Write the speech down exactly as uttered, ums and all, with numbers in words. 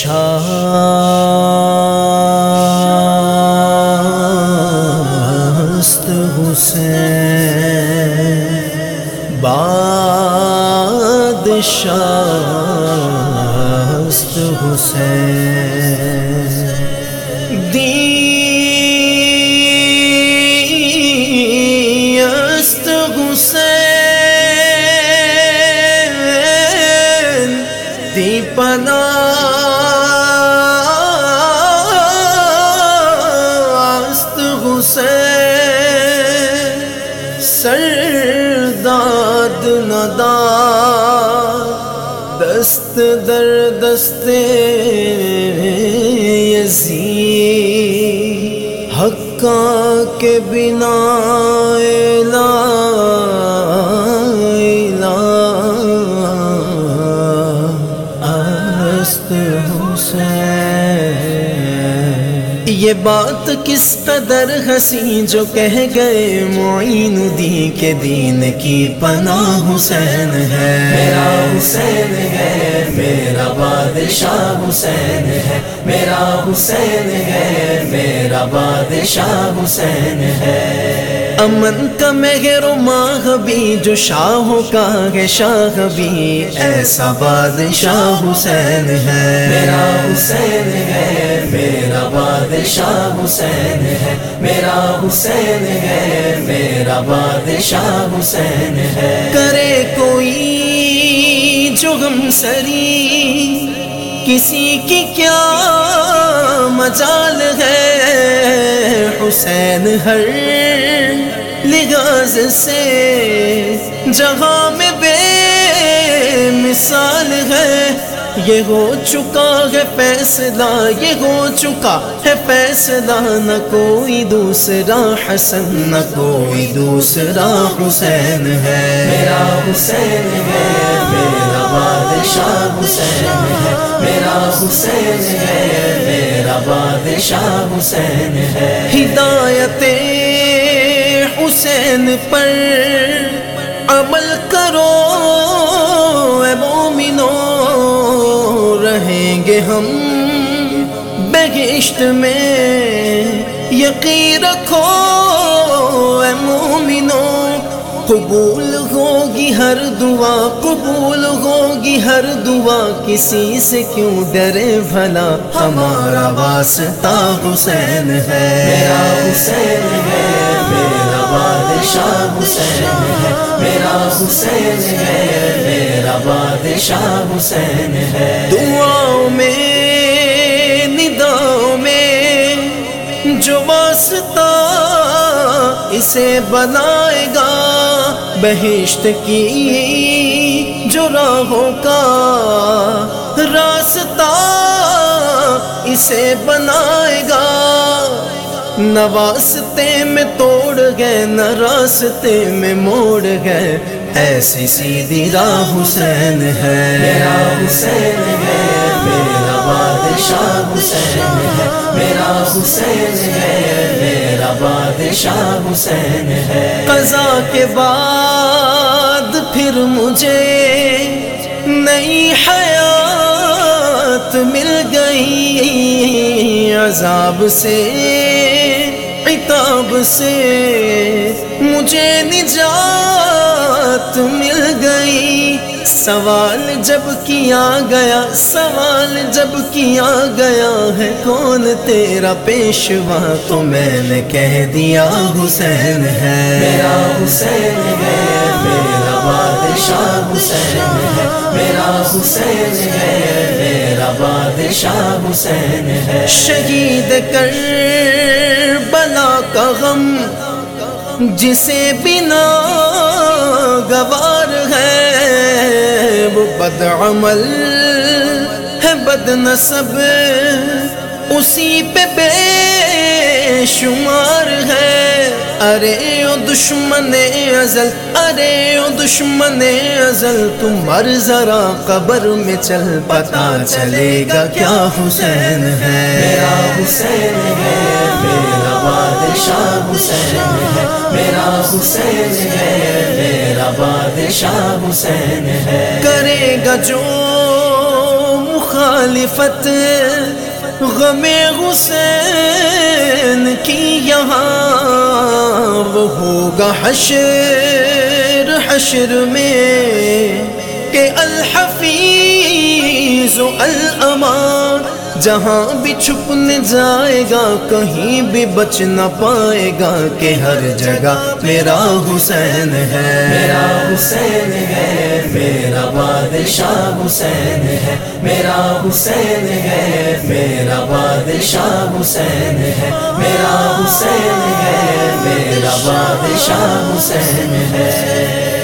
شاست حسین بادشاست حسین دیست حسین دی پناست حسین سرداد ندا دست در دست یزید حقا کے بنا لا الہ است حسین۔ یہ بات کس قدر حسین جو کہہ گئے معین الدین کے دین کی پناہ حسین ہے، میرا حسین ہے، میرا بادشاہ حسین ہے، میرا حسین ہے، میرا بادشاہ حسین ہے۔ امن کا مہر و ماہ بھی جو شاہوں کا ہے شاہ بھی ایسا بادشاہ حسین ہے، میرا حسین ہے، میرا بادشاہ حسین ہے، میرا حسین ہے، میرا بادشاہ حسین ہے۔ کرے کوئی جو غم سری کسی کی کیا مجال ہے، حسین ہر لحاظ سے جہاں میں بے مثال ہے۔ یہ ہو چکا ہے فیصلہ، یہ ہو چکا ہے فیصلہ، نہ کوئی دوسرا حسن نہ کوئی دوسرا حسین ہے، میرا حسین ہے، میرا بادشاہ حسین ہے، میرا حسین ہے، میرا بادشاہ حسین ہے۔ ہدایت حسین پر عمل کرو اے مومنو، رہیں گے ہم بہشت میں، یقین رکھو اے مومنو، قبول ہوگی ہر دعا، قبول ہوگی ہر دعا، کسی سے کیوں ڈرے بھلا، ہمارا واسطہ حسین ہے، میرا حسین ہے، میرا بادشاہ حسین ہے، میرا حسین ہے، میرا بادشاہ حسین ہے۔ دعاؤں میں نداؤں میں جو واسطہ اسے بنائے گا، بہشت کی جو راہوں کا راستہ اسے بنائے گا، نہ واسطے میں توڑ گئے نہ راستے میں موڑ گئے، ایسی سیدھی راہ حسین ہے، میرا حسین ہے، میرا بادشاہ حسین ہے، میرا حسین ہے، میرا بادشاہ حسین ہے۔ قضا کے بعد پھر مجھے نئی حیات مل گئی، عذاب سے عتاب سے مجھے نجات مل گئی، سوال جب کیا گیا سوال جب کیا گیا ہے کون تیرا پیشوا، تو میں نے کہہ دیا حسین ہے، میرا حسین ہے، میرا بادشاہ حسین ہے، میرا حسین ہے، میرا بادشاہ حسین ہے۔ شہید کربلا کا غم جسے بنا گوار ہے، وہ بد عمل ہے بد نسب اسی پہ بے شمار ہے، ارے او دشمن ازل ارے او دشمن ازل تم مر ذرا قبر میں چل، پتا چلے گا کیا حسین ہے، میرا حسین ہے، میرا بادشاہ حسین ہے، میرا حسین ہے، میرا بادشاہ حسین ہے۔ کرے گا جو مخالفت غم حسین کی یہاں، وہ ہوگا حشر حشر میں کہ الحفیظ الامان، جہاں بھی چھپنے جائے گا کہیں بھی بچ نہ پائے گا، کہ ہر جگہ میرا حسین ہے، میرا حسین ہے، میرا بادشاہ حسین ہے، میرا حسین ہے، میرا بادشاہ حسین ہے، میرا حسین ہے، میرا بادشاہ حسین ہے۔